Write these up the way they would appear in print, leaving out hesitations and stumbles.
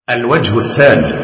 الوجه الثاني،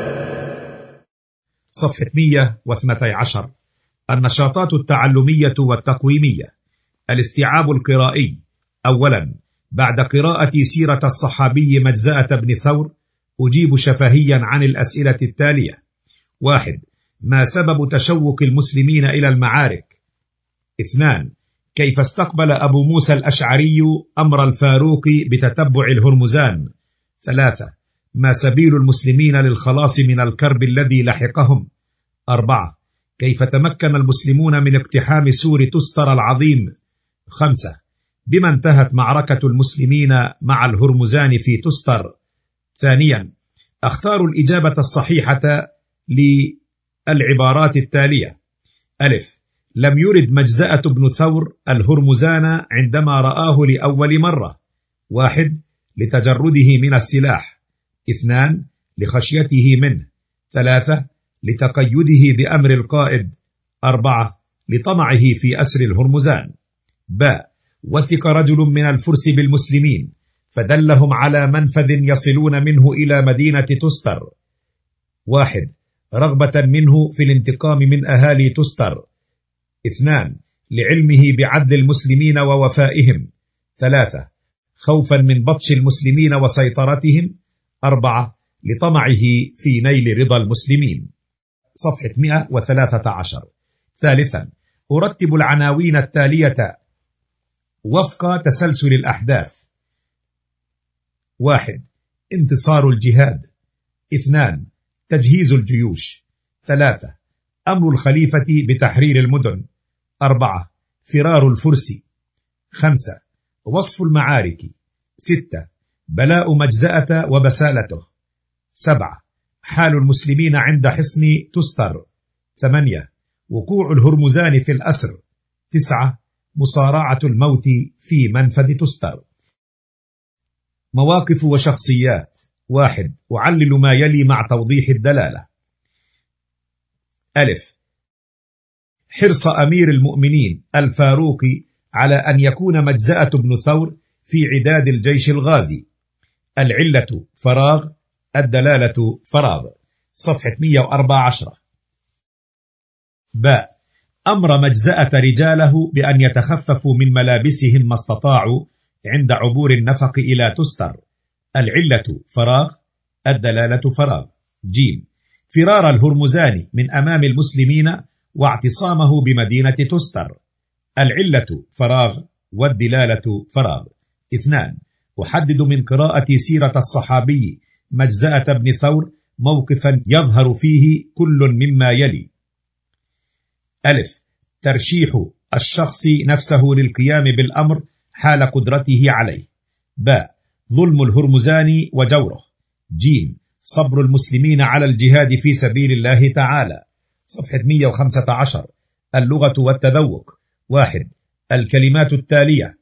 صفحة 112. النشاطات التعلمية والتقويمية. الاستيعاب القرائي. أولا، بعد قراءة سيرة الصحابي مجزأة بن ثور أجيب شفهيا عن الأسئلة التالية: 1. ما سبب تشوق المسلمين إلى المعارك؟ 2. كيف استقبل أبو موسى الأشعري أمر الفاروق بتتبع الهرمزان؟ 3. ما سبيل المسلمين للخلاص من الكرب الذي لحقهم؟ 4. كيف تمكن المسلمون من اقتحام سور تستر العظيم؟ 5. بما انتهت معركة المسلمين مع الهرمزان في تستر؟ ثانيا، اختار الإجابة الصحيحة للعبارات التالية: ألف، لم يرد مجزأة بن ثور الهرمزان عندما رآه لأول مرة: 1. لتجرده من السلاح. 2. لخشيته منه. 3. لتقيده بأمر القائد. 4. لطمعه في أسر الهرمزان. باء، وثق رجل من الفرس بالمسلمين فدلهم على منفذ يصلون منه إلى مدينة تستر: 1. رغبة منه في الانتقام من أهالي تستر. 2. لعلمه بعدل المسلمين ووفائهم. 3. خوفا من بطش المسلمين وسيطرتهم. 4. لطمعه في نيل رضا المسلمين. صفحة 113. ثالثا، أرتب العناوين التالية وفق تسلسل الأحداث: 1. انتصار الجهاد. 2. تجهيز الجيوش. 3. أمر الخليفة بتحرير المدن. 4. فرار الفرس. 5. وصف المعارك. 6. بلاء مجزأة وبسالته. 7. حال المسلمين عند حصن تستر. 8. وقوع الهرمزان في الأسر. 9. مصارعة الموت في منفذ تستر. مواقف وشخصيات. 1. أعلل ما يلي مع توضيح الدلالة. ألف، حرص أمير المؤمنين الفاروق على أن يكون مجزأة بن ثور في عداد الجيش الغازي. العلة فراغ، الدلالة فراغ. صفحة 114. باء، أمر مجزأة رجاله بأن يتخففوا من ملابسهم ما استطاعوا عند عبور النفق إلى تستر. العلة فراغ، الدلالة فراغ. جيم، فرار الهرمزان من أمام المسلمين واعتصامه بمدينة تستر. العلة فراغ، والدلالة فراغ. 2. أحدد من قراءة سيرة الصحابي مجزأة بن ثور موقفا يظهر فيه كل مما يلي: ألف، ترشيح الشخص نفسه للقيام بالأمر حال قدرته عليه. باء، ظلم الهرمزان وجوره. جيم، صبر المسلمين على الجهاد في سبيل الله تعالى. صفحة 115. اللغة والتذوق. 1. الكلمات التالية: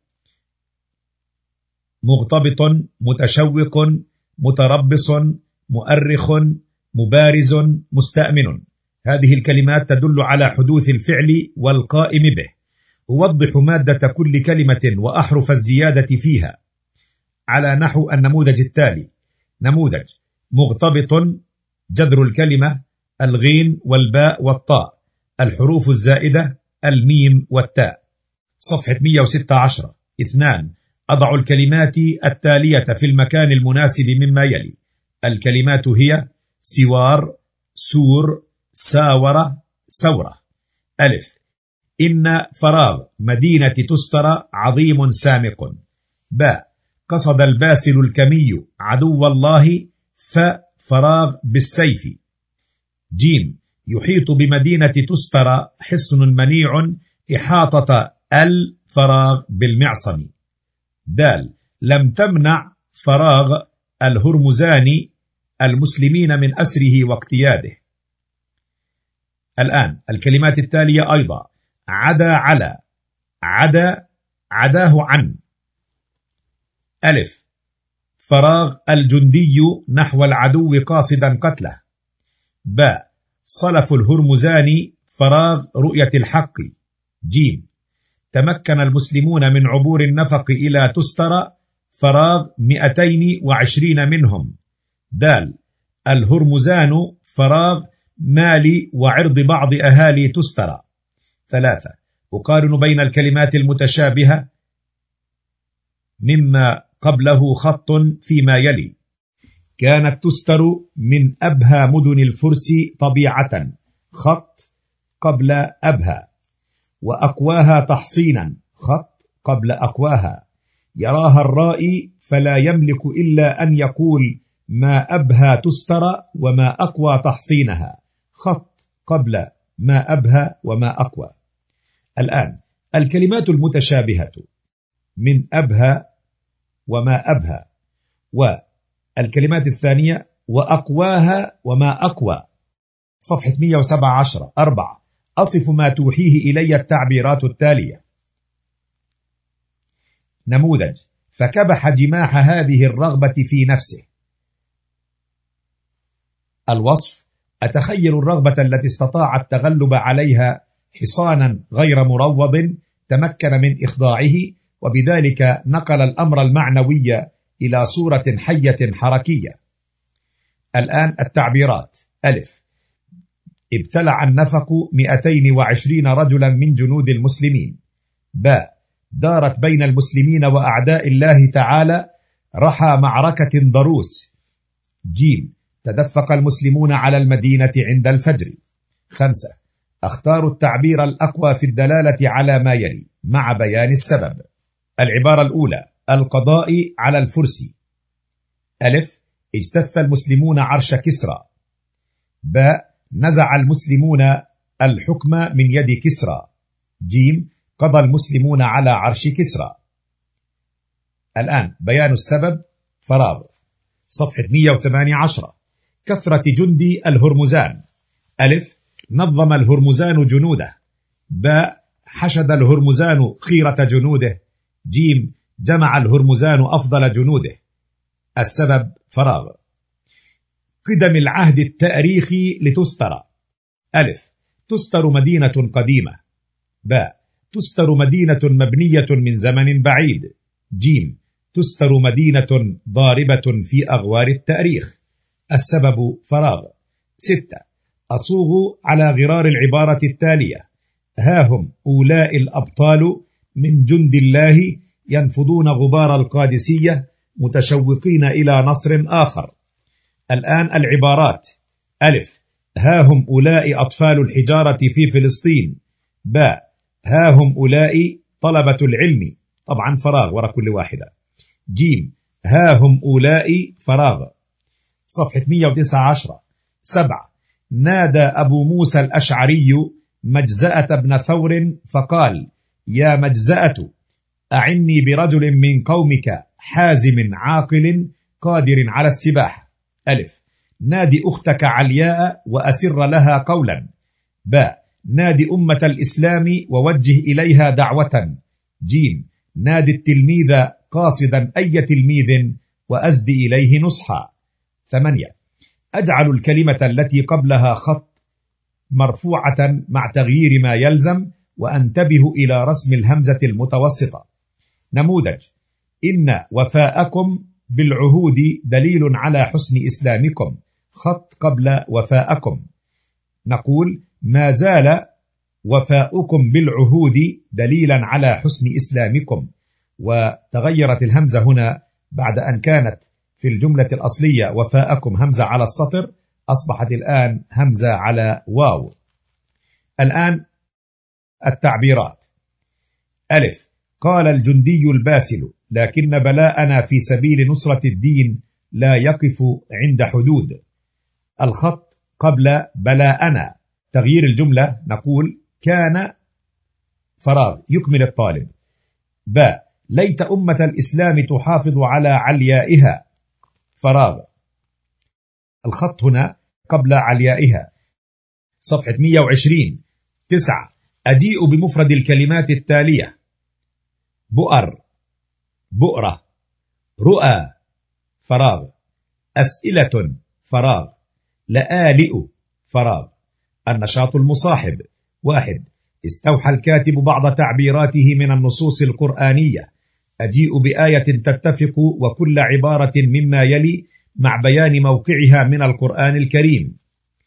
مغتبط، متشوق، متربص، مؤرخ، مبارز، مستأمن. هذه الكلمات تدل على حدوث الفعل والقائم به. أوضح مادة كل كلمة وأحرف الزيادة فيها على نحو النموذج التالي. نموذج: مغتبط، جذر الكلمة الغين والباء والطاء، الحروف الزائدة الميم والتاء. صفحة 116. 2. أضع الكلمات التالية في المكان المناسب مما يلي. الكلمات هي: سوار، سور، ساورة، سورة. ألف، إن فراغ مدينة تستر عظيم سامق. باء، قصد الباسل الكمي عدو الله فراغ بالسيف. جيم، يحيط بمدينة تستر حصن منيع إحاطة الفراغ بالمعصم. دال، لم تمنع فراغ الهرمزان المسلمين من أسره واقتياده. الآن الكلمات التالية أيضا: عدا على، عدا، عداه عن. ألف، فراغ الجندي نحو العدو قاصدا قتله. باء، صلف الهرمزان فراغ رؤية الحق. جيم، تمكن المسلمون من عبور النفق إلى تستر فراغ 220 منهم. دال الهرمزان فراغ مال وعرض بعض أهالي تسترى. 3 أقارن بين الكلمات المتشابهة مما قبله خط فيما يلي. كانت تستر من أبهى مدن الفرس طبيعة، خط قبل أبهى. وأقواها تحصينا، خط قبل أقواها. يراها الرائي فلا يملك إلا أن يقول ما أبهى تستر وما أقوى تحصينها، خط قبل ما أبهى وما أقوى. الآن الكلمات المتشابهة من أبهى وما أبهى، والكلمات الثانية وأقواها وما أقوى. صفحة 117. 4 أصف ما توحيه إلي التعبيرات التالية. نموذج: فكبح جماح هذه الرغبة في نفسه. الوصف: أتخيل الرغبة التي استطاع التغلب عليها حصانا غير مروض تمكن من إخضاعه، وبذلك نقل الأمر المعنوي إلى صورة حية حركية. الآن التعبيرات. ألف: ابتلع النفق 220 رجلا من جنود المسلمين. باء: دارت بين المسلمين وأعداء الله تعالى رحى معركة ضروس. جيم: تدفق المسلمون على المدينة عند الفجر. 5 أختار التعبير الأقوى في الدلالة على ما يلي مع بيان السبب. العبارة الأولى: القضاء على الفرس. ألف: اجتث المسلمون عرش كسرى. باء: نزع المسلمون الحكم من يد كسرى. جيم: قضى المسلمون على عرش كسرى. الآن بيان السبب. فراغ. صفحة 118. كثرة جندي الهرمزان. ألف: نظم الهرمزان جنوده. باء: حشد الهرمزان خيرة جنوده. جيم: جمع الهرمزان أفضل جنوده. السبب. فراغ. قدم العهد التاريخي لتستر. ألف: تستر مدينة قديمة. باء: تستر مدينة مبنية من زمن بعيد. جيم: تستر مدينة ضاربة في أغوار التاريخ. السبب. فراغ. 6 أصوغ على غرار العبارة التالية: ها هم أولاء الأبطال من جند الله ينفضون غبار القادسية متشوقين إلى نصر آخر. الآن العبارات. ألف: ها هم أولاء أطفال الحجارة في فلسطين. باء: ها هم أولاء طلبة العلم. طبعا فراغ وراء كل واحدة. جيم: ها هم أولاء. فراغ. صفحة 119. 7 نادى أبو موسى الأشعري مجزأة بن ثور فقال: يا مجزأة، أعني برجل من قومك حازم عاقل قادر على السباحة. ألف: نادي أختك علياء وأسر لها قولا. باء: نادي أمة الإسلام ووجه إليها دعوة. جيم: نادي التلميذ قاصدا أي تلميذ وأسد إليه نصحا. 8 أجعل الكلمة التي قبلها خط مرفوعة مع تغيير ما يلزم، وأنتبه إلى رسم الهمزة المتوسطة. نموذج: إن وفاءكم بالعهود دليل على حسن إسلامكم، خط قبل وفاءكم. نقول: ما زال وفاؤكم بالعهود دليلا على حسن إسلامكم. وتغيرت الهمزة هنا بعد أن كانت في الجملة الأصلية وفاءكم همزة على السطر، أصبحت الآن همزة على واو. الآن التعبيرات. ألف: قال الجندي الباسل: لكن بلاءنا في سبيل نصرة الدين لا يقف عند حدود. الخط قبل بلاءنا. تغيير الجملة نقول: كان فراغ يكمل الطالب. باء: ليت أمة الإسلام تحافظ على عليائها. فراغ. الخط هنا قبل عليائها. صفحة 120. 9 أجيء بمفرد الكلمات التالية: بؤر، بؤرة، رؤى. فراغ. أسئلة. فراغ. لآلئ. فراغ. النشاط المصاحب. 1 استوحى الكاتب بعض تعبيراته من النصوص القرآنية. أجيء بآية تتفق وكل عبارة مما يلي مع بيان موقعها من القرآن الكريم.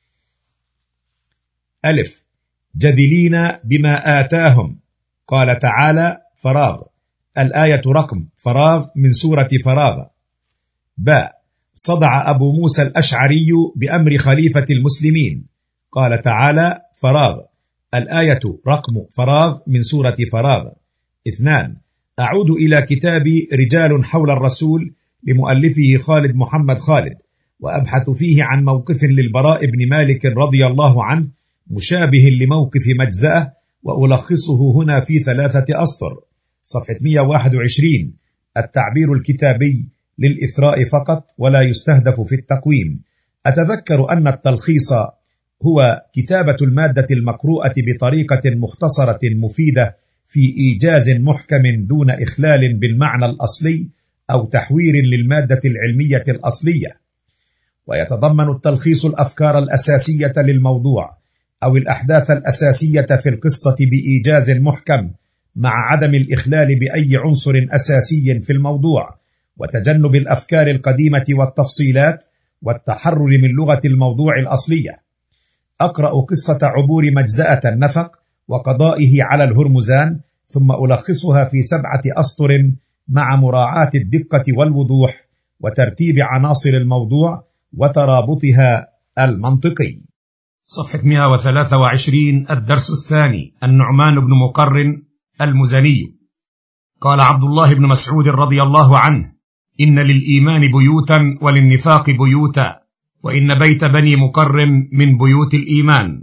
ألف: جذلين بما آتاهم، قال تعالى فراغ، الآية رقم فراغ من سورة فراغ. باء: صدع أبو موسى الأشعري بأمر خليفة المسلمين، قال تعالى فراغ، الآية رقم فراغ من سورة فراغ. 2: أعود إلى كتاب رجال حول الرسول لمؤلفه خالد محمد خالد، وأبحث فيه عن موقف للبراء بن مالك رضي الله عنه مشابه لموقف مجزأة، وألخصه هنا في 3 أسطر. صفحة 121. التعبير الكتابي للإثراء فقط ولا يستهدف في التقويم. أتذكر أن التلخيص هو كتابة المادة المقروءة بطريقة مختصرة مفيدة في إيجاز محكم دون إخلال بالمعنى الأصلي أو تحوير للمادة العلمية الأصلية. ويتضمن التلخيص الأفكار الأساسية للموضوع أو الأحداث الأساسية في القصة بإيجاز محكم، مع عدم الإخلال بأي عنصر أساسي في الموضوع، وتجنب الأفكار القديمة والتفصيلات، والتحرر من لغة الموضوع الأصلية. أقرأ قصة عبور مجزأة النفق وقضائه على الهرمزان، ثم ألخصها في 7 أسطر مع مراعاة الدقة والوضوح وترتيب عناصر الموضوع وترابطها المنطقي. صفحة 123. الدرس الثاني: النعمان بن مقرن المزني. قال عبد الله بن مسعود رضي الله عنه: إن للإيمان بيوتا وللنفاق بيوتا، وإن بيت بني مقرن من بيوت الإيمان.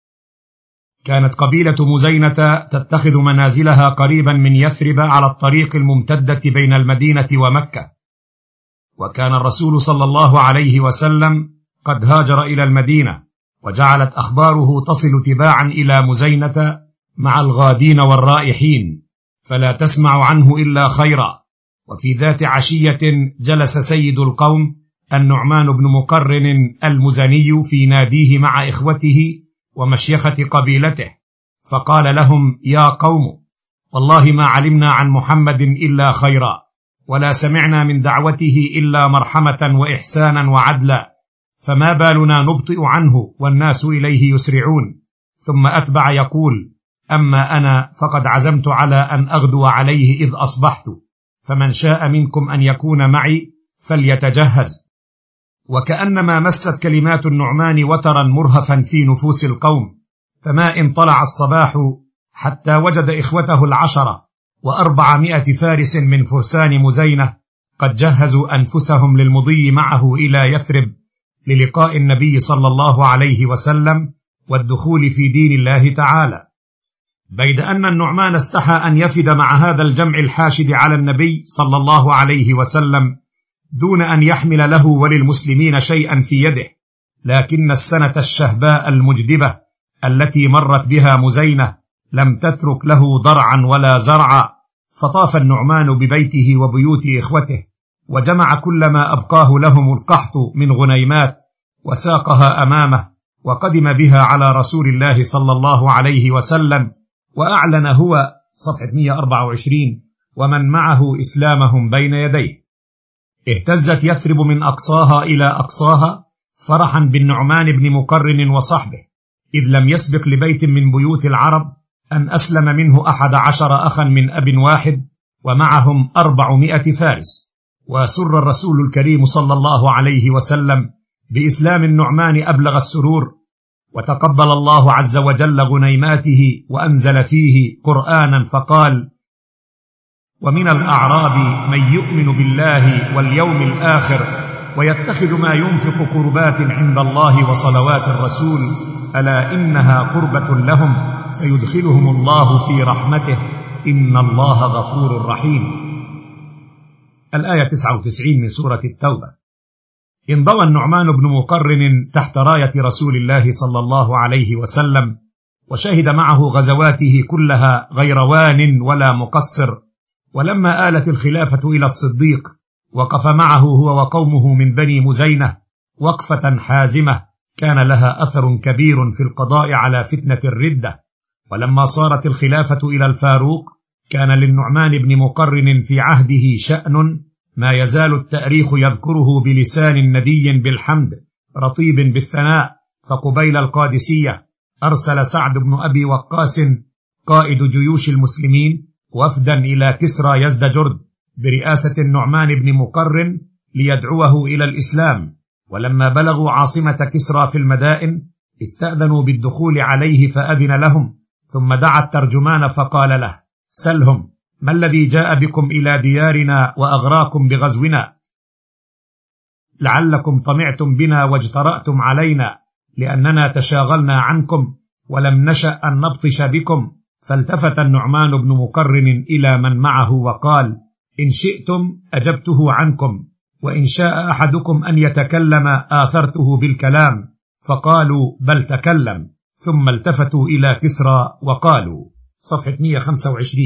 كانت قبيلة مزينة تتخذ منازلها قريبا من يثرب على الطريق الممتدة بين المدينة ومكة، وكان الرسول صلى الله عليه وسلم قد هاجر إلى المدينة، وجعلت أخباره تصل تباعا إلى مزينة مع الغادين والرائحين، فلا تسمع عنه إلا خيرا. وفي ذات عشية جلس سيد القوم النعمان بن مقرن المزني في ناديه مع إخوته ومشيخة قبيلته، فقال لهم: يا قوم، والله ما علمنا عن محمد إلا خيرا، ولا سمعنا من دعوته إلا مرحمة وإحسانا وعدلا، فما بالنا نبطئ عنه والناس إليه يسرعون. ثم أتبع يقول: أما أنا فقد عزمت على أن أغدو عليه إذ أصبحت، فمن شاء منكم أن يكون معي فليتجهز. وكأنما مست كلمات النعمان وترا مرهفا في نفوس القوم، فما إن طلع الصباح حتى وجد إخوته 10 و400 فارس من فرسان مزينة قد جهزوا أنفسهم للمضي معه إلى يثرب للقاء النبي صلى الله عليه وسلم والدخول في دين الله تعالى. بيد أن النعمان استحى أن يفد مع هذا الجمع الحاشد على النبي صلى الله عليه وسلم دون أن يحمل له وللمسلمين شيئا في يده، لكن السنة الشهباء المجدبة التي مرت بها مزينة لم تترك له ضرعا ولا زرعا، فطاف النعمان ببيته وبيوت إخوته، وجمع كل ما أبقاه لهم القحط من غنيمات وساقها أمامه، وقدم بها على رسول الله صلى الله عليه وسلم، وأعلن هو صفحة 124 ومن معه إسلامهم بين يديه. اهتزت يثرب من أقصاها إلى أقصاها فرحا بالنعمان بن مقرن وصحبه، إذ لم يسبق لبيت من بيوت العرب أن أسلم منه 11 أخا من أب واحد، ومعهم 400 فارس. وسر الرسول الكريم صلى الله عليه وسلم بإسلام النعمان أبلغ السرور، وتقبل الله عز وجل غنيماته وأنزل فيه قرآنا فقال: ومن الأعراب من يؤمن بالله واليوم الآخر ويتخذ ما ينفق قربات عند الله وصلوات الرسول، ألا إنها قربة لهم سيدخلهم الله في رحمته إن الله غفور رحيم. الآية 99 من سورة التوبة. انضوى النعمان بن مقرن تحت راية رسول الله صلى الله عليه وسلم، وشهد معه غزواته كلها غير وان ولا مقصر. ولما آلت الخلافة إلى الصديق وقف معه هو وقومه من بني مزينة وقفة حازمة كان لها أثر كبير في القضاء على فتنة الردة. ولما صارت الخلافة إلى الفاروق كان للنعمان بن مقرن في عهده شأن ما يزال التاريخ يذكره بلسان ندي بالحمد رطيب بالثناء. فقبيل القادسية أرسل سعد بن أبي وقاص قائد جيوش المسلمين وفدا إلى كسرى يزدجرد برئاسة النعمان بن مقرن ليدعوه إلى الإسلام. ولما بلغوا عاصمة كسرى في المدائن استأذنوا بالدخول عليه فأذن لهم، ثم دعا الترجمان فقال له: سلهم ما الذي جاء بكم إلى ديارنا وأغراكم بغزونا؟ لعلكم طمعتم بنا واجترأتم علينا، لأننا تشاغلنا عنكم ولم نشأ أن نبطش بكم. فالتفت النعمان بن مقرن إلى من معه وقال: إن شئتم أجبته عنكم، وإن شاء أحدكم أن يتكلم آثرته بالكلام. فقالوا: بل تكلم. ثم التفتوا إلى كسرى وقالوا، صفحة 125: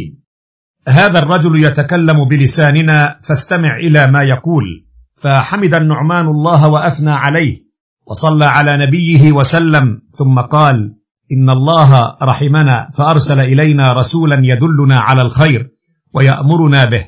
هذا الرجل يتكلم بلساننا فاستمع إلى ما يقول. فحمد النعمان الله وأثنى عليه وصلى على نبيه وسلم، ثم قال: إن الله رحمنا فأرسل إلينا رسولا يدلنا على الخير ويأمرنا به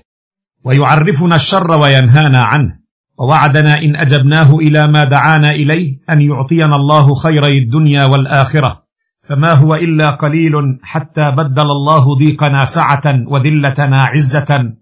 ويعرفنا الشر وينهانا عنه، ووعدنا إن أجبناه إلى ما دعانا إليه أن يعطينا الله خيري الدنيا والآخرة، فما هو إلا قليل حتى بدل الله ضيقنا سعة وذلتنا عزة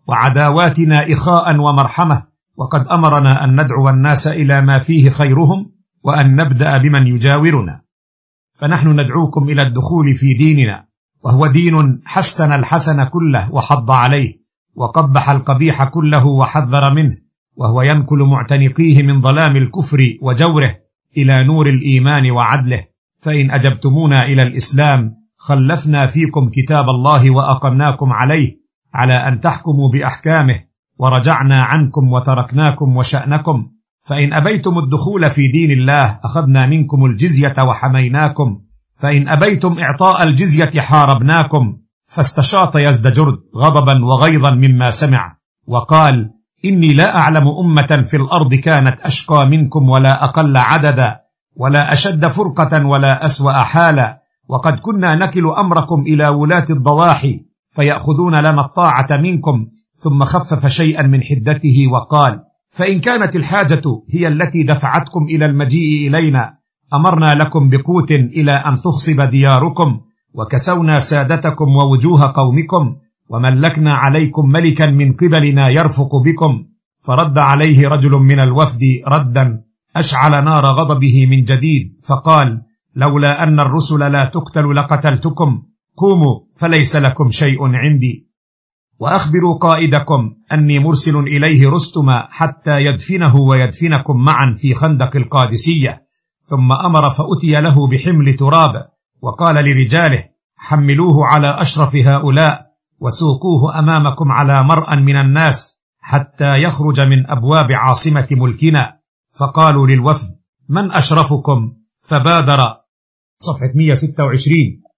وعداواتنا إخاء ومرحمة، وقد أمرنا أن ندعو الناس إلى ما فيه خيرهم وأن نبدأ بمن يجاورنا. فنحن ندعوكم إلى الدخول في ديننا، وهو دين حسن الحسن كله وحض عليه، وقبح القبيح كله وحذر منه، وهو ينقل معتنقيه من ظلام الكفر وجوره إلى نور الإيمان وعدله. فإن أجبتمونا إلى الإسلام خلفنا فيكم كتاب الله وأقمناكم عليه على أن تحكموا بأحكامه، ورجعنا عنكم وتركناكم وشأنكم. فإن أبيتم الدخول في دين الله أخذنا منكم الجزية وحميناكم، فإن أبيتم إعطاء الجزية حاربناكم. فاستشاط يزدجرد غضبا وغيظا مما سمع وقال: إني لا أعلم أمة في الأرض كانت أشقى منكم ولا أقل عددا ولا أشد فرقة ولا أسوأ حالا، وقد كنا نكل أمركم إلى ولاة الضواحي فيأخذون لنا الطاعة منكم. ثم خفف شيئا من حدته وقال: فإن كانت الحاجة هي التي دفعتكم إلى المجيء إلينا أمرنا لكم بقوت إلى أن تخصب دياركم، وكسونا سادتكم ووجوه قومكم، وملكنا عليكم ملكا من قبلنا يرفق بكم. فرد عليه رجل من الوفد ردا أشعل نار غضبه من جديد، فقال: لولا أن الرسل لا تقتل لقتلتكم، قوموا فليس لكم شيء عندي، وأخبروا قائدكم أني مرسل إليه رستما حتى يدفنه ويدفنكم معا في خندق القادسية. ثم أمر فأتي له بحمل تراب، وقال لرجاله: حملوه على أشرف هؤلاء وسوقوه أمامكم على مرأى من الناس حتى يخرج من أبواب عاصمة ملكنا. فقالوا للوفد: من أشرفكم؟ فبادر، صفحة 126،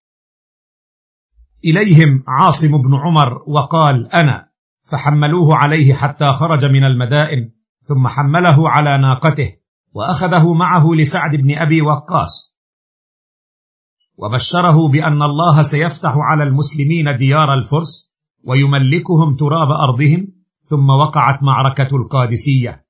إليهم عاصم بن عمر وقال: أنا. فحملوه عليه حتى خرج من المدائن، ثم حمله على ناقته وأخذه معه لسعد بن أبي وقاص، وبشره بأن الله سيفتح على المسلمين ديار الفرس ويملكهم تراب أرضهم. ثم وقعت معركة القادسية،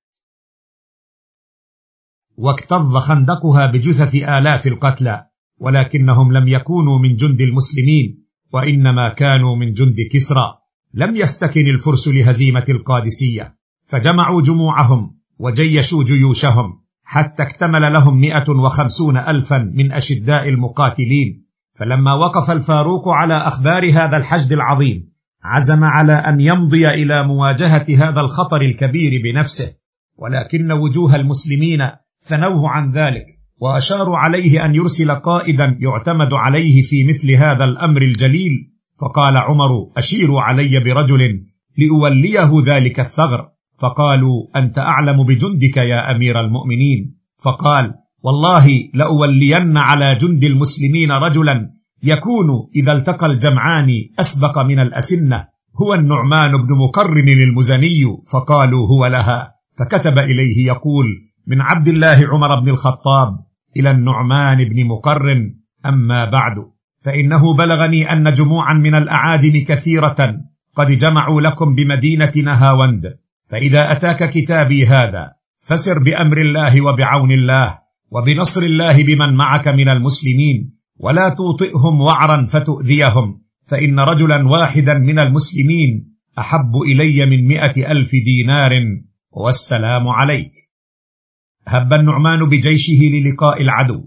واكتظ خندقها بجثث آلاف القتلى، ولكنهم لم يكونوا من جند المسلمين، وإنما كانوا من جند كسرى. لم يستكن الفرس لهزيمة القادسية، فجمعوا جموعهم وجيشوا جيوشهم حتى اكتمل لهم 150,000 من أشداء المقاتلين. فلما وقف الفاروق على أخبار هذا الحشد العظيم عزم على أن يمضي إلى مواجهة هذا الخطر الكبير بنفسه، ولكن وجوه المسلمين ثنوه عن ذلك، وأشاروا عليه أن يرسل قائدا يعتمد عليه في مثل هذا الأمر الجليل. فقال عمر: أشيروا علي برجل لأوليه ذلك الثغر. فقالوا: أنت أعلم بجندك يا أمير المؤمنين. فقال: والله لأولين على جند المسلمين رجلا يكون إذا التقى الجمعان أسبق من الأسنة، هو النعمان بن مقرن المزني. فقالوا: هو لها. فكتب إليه يقول: من عبد الله عمر بن الخطاب إلى النعمان بن مقرن: أما بعد، فإنه بلغني أن جموعا من الأعاجم كثيرة قد جمعوا لكم بمدينة نهاوند، فإذا أتاك كتابي هذا فسر بأمر الله وبعون الله وبنصر الله بمن معك من المسلمين، ولا توطئهم وعرا فتؤذيهم، فإن رجلا واحدا من المسلمين أحب إلي من 100,000 دينار، والسلام عليك. هب النعمان بجيشه للقاء العدو،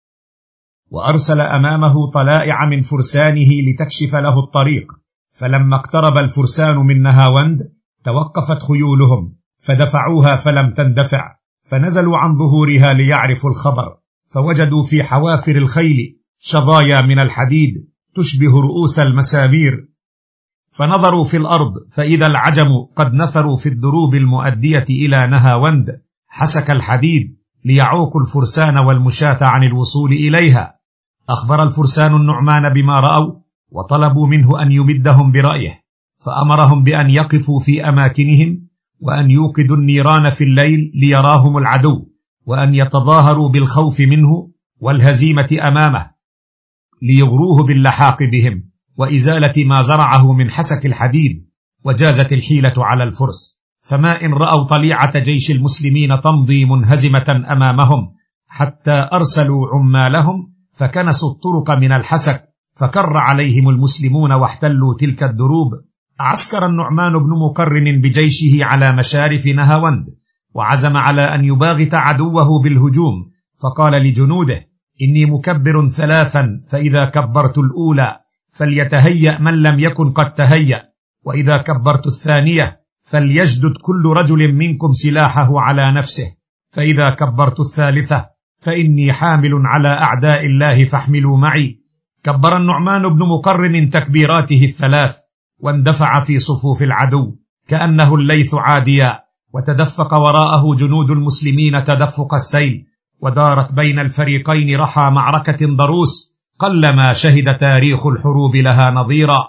وأرسل أمامه طلائع من فرسانه لتكشف له الطريق، فلما اقترب الفرسان من نهاوند توقفت خيولهم فدفعوها فلم تندفع، فنزلوا عن ظهورها ليعرفوا الخبر، فوجدوا في حوافر الخيل شظايا من الحديد تشبه رؤوس المسامير، فنظروا في الأرض فإذا العجم قد نثروا في الدروب المؤدية إلى نهاوند حسك الحديد ليعوقوا الفرسان والمشاة عن الوصول إليها. أخبر الفرسان النعمان بما رأوا وطلبوا منه أن يمدهم برأيه، فأمرهم بأن يقفوا في أماكنهم وأن يوقدوا النيران في الليل ليراهم العدو، وأن يتظاهروا بالخوف منه والهزيمة أمامه ليغروه باللحاق بهم وإزالة ما زرعه من حسك الحديد. وجازت الحيلة على الفرس، فما إن رأوا طليعة جيش المسلمين تمضي منهزمة أمامهم حتى أرسلوا عمالهم فكنسوا الطرق من الحسك، فكر عليهم المسلمون واحتلوا تلك الدروب. عسكر النعمان بن مقرن بجيشه على مشارف نهاوند، وعزم على أن يباغت عدوه بالهجوم، فقال لجنوده: إني مكبر 3، فإذا كبرت الأولى فليتهيأ من لم يكن قد تهيأ، وإذا كبرت الثانية فليجدد كل رجل منكم سلاحه على نفسه، فإذا كبرت الثالثة فإني حامل على أعداء الله فاحملوا معي. كبر النعمان بن مقرن تكبيراته 3 واندفع في صفوف العدو كأنه الليث عاديا، وتدفق وراءه جنود المسلمين تدفق السيل، ودارت بين الفريقين رحى معركة ضروس قلما شهد تاريخ الحروب لها نظيرا.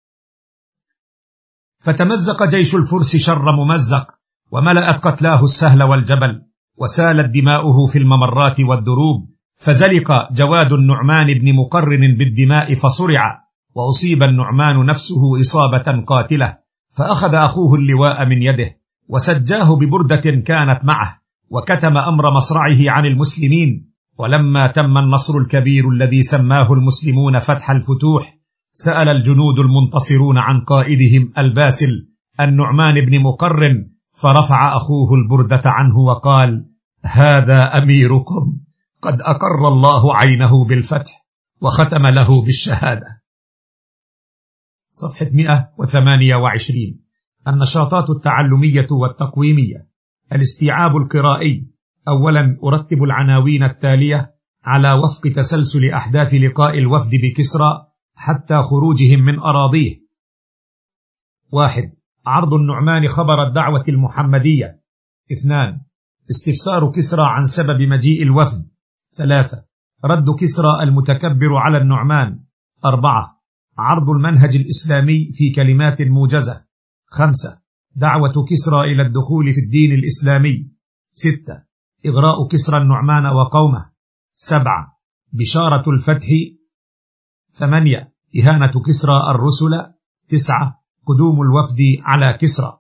فتمزق جيش الفرس شر ممزق، وملأت قتلاه السهل والجبل، وسالت دماؤه في الممرات والدروب، فزلق جواد النعمان بن مقرن بالدماء فصرع، وأصيب النعمان نفسه إصابة قاتلة، فأخذ أخوه اللواء من يده وسجاه ببردة كانت معه، وكتم أمر مصرعه عن المسلمين. ولما تم النصر الكبير الذي سماه المسلمون فتح الفتوح، سأل الجنود المنتصرون عن قائدهم الباسل النعمان بن مقرن، فرفع أخوه البردة عنه وقال: هذا أميركم، قد أقر الله عينه بالفتح وختم له بالشهادة. صفحة 128. النشاطات التعلمية والتقويمية. الاستيعاب القرائي. أولا، أرتب العناوين التالية على وفق تسلسل أحداث لقاء الوفد بكسرى حتى خروجهم من أراضيه. 1. عرض النعمان خبر الدعوة المحمدية. 2. استفسار كسرى عن سبب مجيء الوفد. 3. رد كسرى المتكبر على النعمان. 4. عرض المنهج الإسلامي في كلمات موجزة. 5. دعوة كسرى إلى الدخول في الدين الإسلامي. 6. إغراء كسرى النعمان وقومه. 7. بشارة الفتح. 8. إهانة كسرى الرسل. 9. قدوم الوفد على كسرى.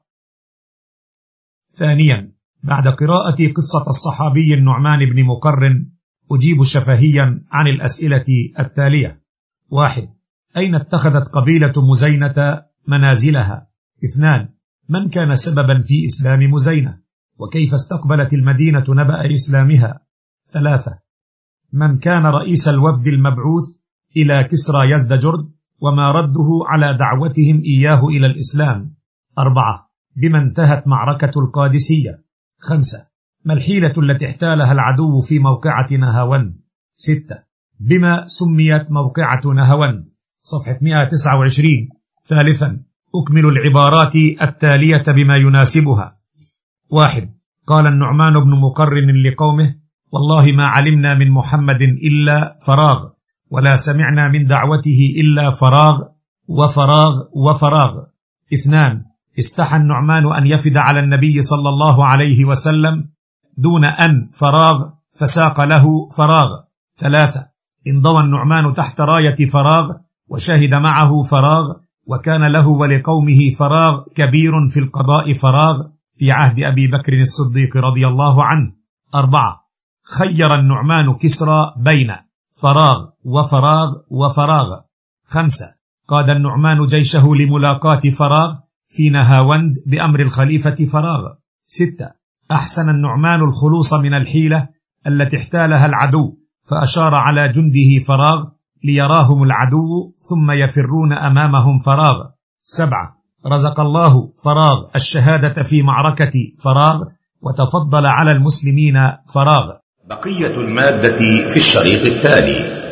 ثانيا، بعد قراءة قصة الصحابي النعمان بن مقرن أجيب شفهيا عن الأسئلة التالية. 1. أين اتخذت قبيلة مزينة منازلها؟ 2. من كان سببا في إسلام مزينة؟ وكيف استقبلت المدينة نبأ إسلامها؟ 3. من كان رئيس الوفد المبعوث إلى كسرى يزدجرد وما رده على دعوتهم إياه إلى الإسلام؟ 4. بما انتهت معركة القادسية؟ 5. ما الحيلة التي احتالها العدو في موقعة نهاوند؟ 6. بما سميت موقعة نهاوند؟ صفحة 129. ثالثا، أكمل العبارات التالية بما يناسبها. 1. قال النعمان بن مقرن لقومه: والله ما علمنا من محمد إلا فراغ، ولا سمعنا من دعوته إلا فراغ وفراغ وفراغ. 2. استحى النعمان أن يفد على النبي صلى الله عليه وسلم دون أن فراغ، فساق له فراغ. 3. انضوى النعمان تحت راية فراغ وشهد معه فراغ، وكان له ولقومه فراغ كبير في القضاء فراغ في عهد أبي بكر الصديق رضي الله عنه. 4. خير النعمان كسرى بين فراغ وفراغ وفراغ. 5. قاد النعمان جيشه لملاقاة فراغ في نهاوند بأمر الخليفة فراغ. 6. أحسن النعمان الخلوص من الحيلة التي احتالها العدو، فأشار على جنده فراغ ليراهم العدو ثم يفرون أمامهم فراغ. 7. رزق الله فراغ الشهادة في معركة فراغ، وتفضل على المسلمين فراغ. بقية المادة في الشريط التالي.